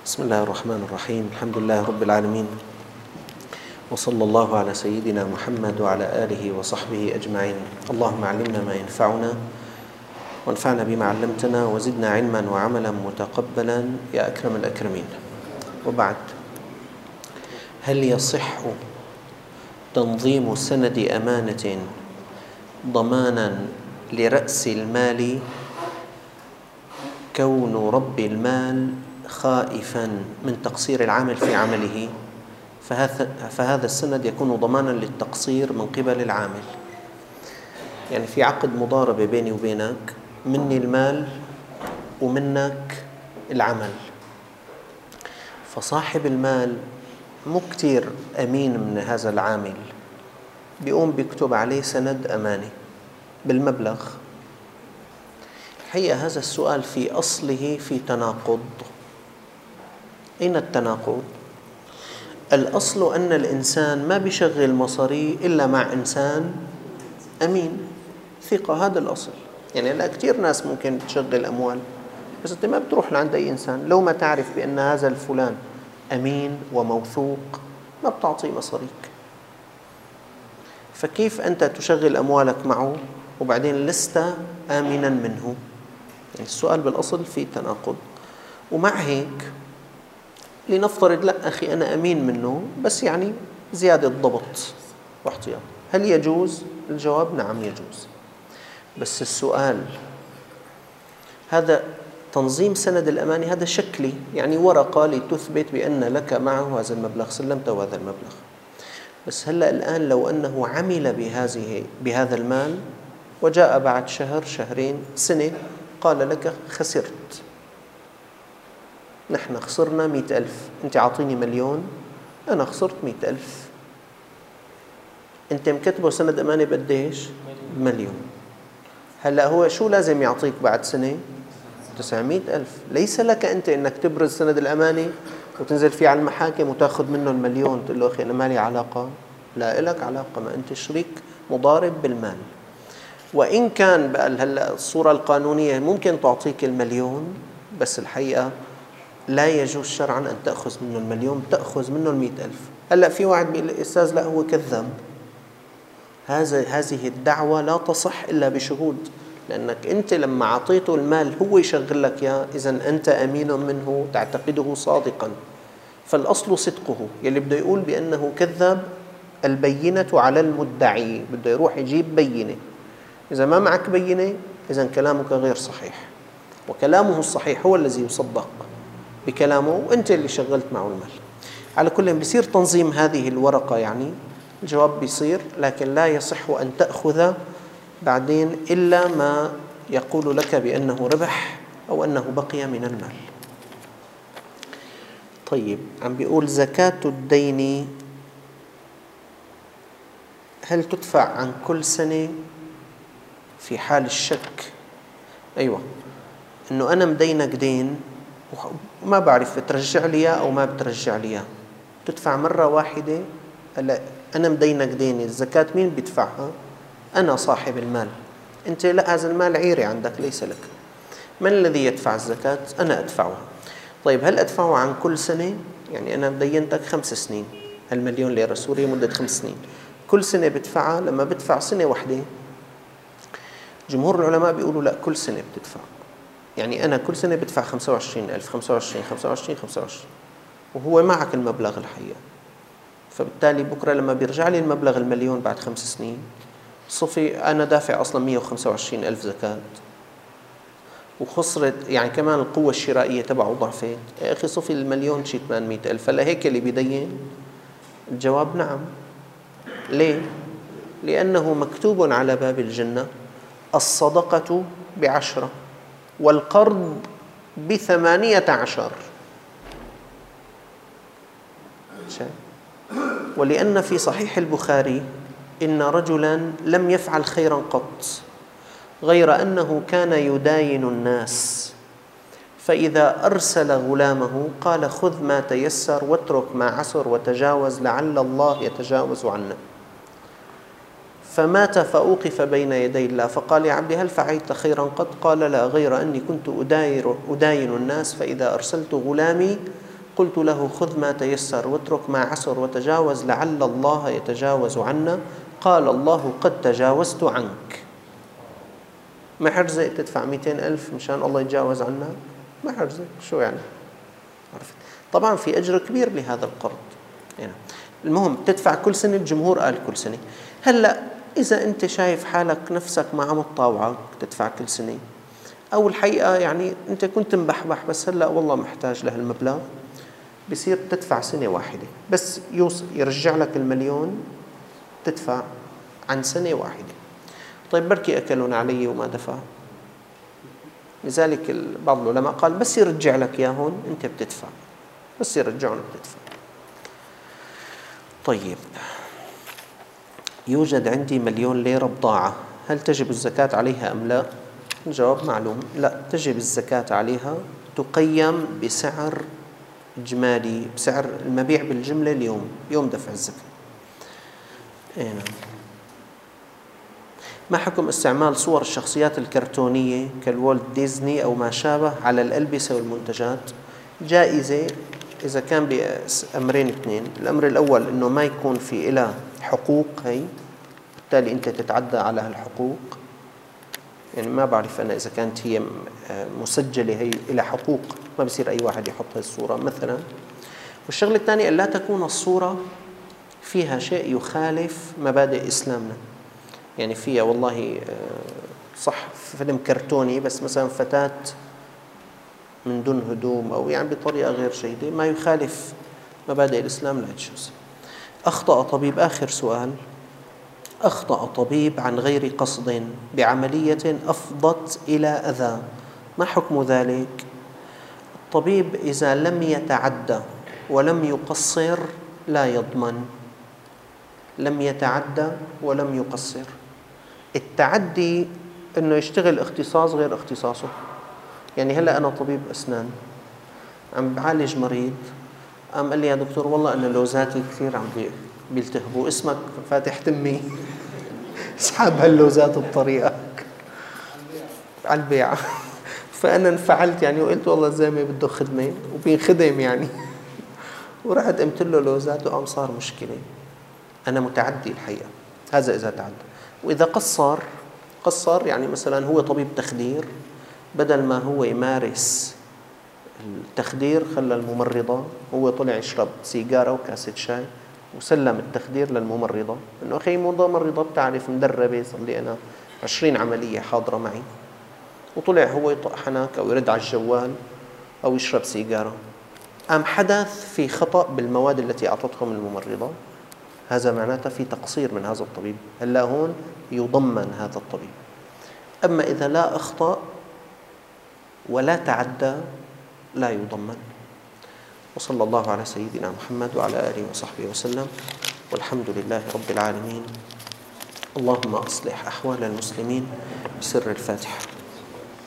بسم الله الرحمن الرحيم. الحمد لله رب العالمين، وصلى الله على سيدنا محمد وعلى آله وصحبه أجمعين. اللهم علمنا ما ينفعنا وانفعنا بما علمتنا وزدنا علما وعملا متقبلا يا أكرم الأكرمين. وبعد، هل يصح تنظيم سند أمانة ضمانا لرأس المال كون رب المال خائفا من تقصير العامل في عمله، فهذا السند يكون ضمانا للتقصير من قبل العامل؟ يعني في عقد مضاربة بيني وبينك، مني المال ومنك العمل، فصاحب المال مو كتير أمين من هذا العامل، بيقوم بيكتب عليه سند أمانة بالمبلغ. الحقيقة هذا السؤال في أصله في تناقض. أين التناقض؟ الأصل أن الإنسان ما بيشغل مصاري إلا مع إنسان أمين ثقة، هذا الأصل. يعني لا، كتير ناس ممكن تشغل أموال بس أنت ما بتروح لعند أي إنسان، لو ما تعرف بأن هذا الفلان أمين وموثوق ما بتعطيه مصاريك. فكيف أنت تشغل أموالك معه وبعدين لست آمنا منه؟ يعني السؤال بالأصل في تناقض. ومع هيك لنفترض لا أخي أنا أمين منه، بس يعني زيادة ضبط واحتياط، هل يجوز؟ الجواب نعم يجوز. بس السؤال، هذا تنظيم سند الأمانة هذا شكلي، يعني ورقة لتثبت بأن لك معه هذا المبلغ، سلمته هذا المبلغ. بس هلأ الآن لو أنه عمل بهذا المال وجاء بعد شهر شهرين سنة قال لك خسرت، نحن خسرنا 100,000، أنت عاطيني مليون، أنا خسرت 100,000. أنت مكتبه سند أمانة بقديش؟ مليون. هلأ هو شو لازم يعطيك بعد سنة؟ 900,000. ليس لك أنت أنك تبرز سند الأمانة وتنزل فيه على المحاكم وتأخذ منه المليون تقول له أخي أنا مالي علاقة. لا إلك علاقة، ما أنت شريك مضارب بالمال. وإن كان بقى هلأ الصورة القانونية ممكن تعطيك المليون، بس الحقيقة لا يجوز شرعا أن تأخذ منه المليون، تأخذ منه 100,000. هلأ في واحد بيقول الأستاذ لا هو كذاب، هذه الدعوة لا تصح إلا بشهود، لأنك أنت لما أعطيته المال هو يشغل لك إياه، إذن أنت أمين منه تعتقده صادقا، فالأصل صدقه. يلي بده يقول بأنه كذاب البينة على المدعي، بده يروح يجيب بينة. إذا ما معك بينة إذن كلامك غير صحيح، وكلامه الصحيح هو الذي يصدق بكلامه، وأنت اللي شغلت معه المال. على كل بيصير تنظيم هذه الورقة، يعني الجواب بيصير، لكن لا يصح أن تأخذ بعدين إلا ما يقول لك بأنه ربح أو أنه بقي من المال. طيب، عم بيقول زكاة الدين هل تدفع عن كل سنة في حال الشك؟ أيوة، إنه أنا مدينك دين وما بعرف بترجع لي أو ما بترجع لي، تدفع مرة واحدة. هلا أنا مدينك دين، الزكاة مين بيدفعها؟ أنا صاحب المال، أنت لا، هذا المال عيري عندك ليس لك. من الذي يدفع الزكاة؟ أنا أدفعها. طيب هل أدفعه عن كل سنة؟ يعني أنا مدينتك 5 سنين، المليون ليرة سورية مدة 5 سنين، كل سنة بدفعها؟ لما بدفع سنة واحدة جمهور العلماء بيقولوا لا، كل سنة بتدفع. يعني أنا كل سنة بدفع 25,000، 25 25 25، وهو معك المبلغ الحقيقة. فبالتالي بكرة لما بيرجع لي المبلغ المليون بعد 5 سنين صفي أنا دافع أصلا 125,000 زكاة، وخسرت يعني كمان القوة الشرائية تبعه ضعفت. يا أخي صفي المليون شي 800,000. فلا هيك اللي بيدين؟ الجواب نعم. ليه؟ لأنه مكتوب على باب الجنة الصدقة ب10 والقرض ب18. ولأن في صحيح البخاري إن رجلا لم يفعل خيرا قط غير أنه كان يداين الناس، فإذا أرسل غلامه قال خذ ما تيسر واترك ما عسر وتجاوز لعل الله يتجاوز عنا. فمات فأوقف بين يدي الله فقال يا عبدي هل فعلت خيرا قط؟ قال لا، غير أني كنت أداين الناس، فإذا أرسلت غلامي قلت له خذ ما تيسر واترك ما عسر وتجاوز لعل الله يتجاوز عنا، قال الله قد تجاوزت عنك. ما حرزق تدفع 200,000 مشان الله يتجاوز عنك؟ ما حرزق، شو يعني؟ عرفت؟ طبعا في أجر كبير لهذا القرض يعني. المهم تدفع كل سنة، الجمهور قال كل سنة. هلأ إذا أنت شايف حالك نفسك ما عم تطاوعك تدفع كل سنة، أو الحقيقة يعني أنت كنت مبحبح بس هلأ والله محتاج لهالمبلغ، بصير تدفع سنة واحدة بس يرجع لك المليون، تدفع عن سنة واحدة. طيب بركي أكلون علي وما دفع، لذلك بعض العلماء قال بس يرجع لك ياهن أنت بتدفع، بس يرجعون بتدفع. طيب، يوجد عندي 1,000,000 ليرة بضاعة، هل تجب الزكاة عليها أم لا؟ الجواب معلوم، لا تجب الزكاة عليها، تقيم بسعر إجمالي، بسعر المبيع بالجملة اليوم، يوم دفع الزكاة. نعم. ما حكم استعمال صور الشخصيات الكرتونية كالوالت ديزني أو ما شابه على الألبسة والمنتجات؟ جائزة إذا كان بأمرين اثنين. الأمر الأول أنه ما يكون في إلها حقوق، هي بالتالي أنت تتعدى على هالحقوق، يعني ما بعرف أنا إذا كانت هي مسجلة هي إلى حقوق، ما بصير أي واحد يحط هاي الصورة مثلا. والشغلة الثانية أن لا تكون الصورة فيها شيء يخالف مبادئ إسلامنا، يعني فيها والله صح فيلم كرتوني بس مثلا فتاة من دون هدوم أو يعني بطريقة غير جيدة ما يخالف مبادئ الإسلام لا يجوز. أخطأ طبيب، آخر سؤال، أخطأ طبيب عن غير قصد بعملية أفضت إلى أذى، ما حكم ذلك؟ الطبيب إذا لم يتعدى ولم يقصر لا يضمن، لم يتعدى ولم يقصر. التعدي إنه يشتغل اختصاص غير اختصاصه، يعني هلأ أنا طبيب أسنان عم بعالج مريض، قام قال لي يا دكتور والله أنا لوزاتي كثير عم بيلتهبوا، اسمك فاتح تمي اسحب هاللوزات بطريقة على البيع. فأنا انفعلت يعني وقلت والله الزلمة بده خدمة وبينخدم يعني، ورحت قمت له لوزات وقام صار مشكلة. أنا متعدي الحقيقة، هذا إذا تعدى. وإذا قصر يعني مثلا هو طبيب تخدير، بدل ما هو يمارس التخدير خلى الممرضة، هو طلع يشرب سيجارة وكاسة شاي وسلم التخدير للممرضة، إنه أخي ممرضة بتعرف مدربة صار لي أنا 20 عملية حاضرة معي، وطلع هو يطق حنك أو يرد على الجوال أو يشرب سيجارة، قام حدث في خطأ بالمواد التي أعطتهم الممرضة، هذا معناته في تقصير من هذا الطبيب، هلا هون يضمن هذا الطبيب. أما إذا لا أخطأ ولا تعدى لا يضمن. وصلى الله على سيدنا محمد وعلى آله وصحبه وسلم، والحمد لله رب العالمين. اللهم أصلح أحوال المسلمين بسر الفاتحة.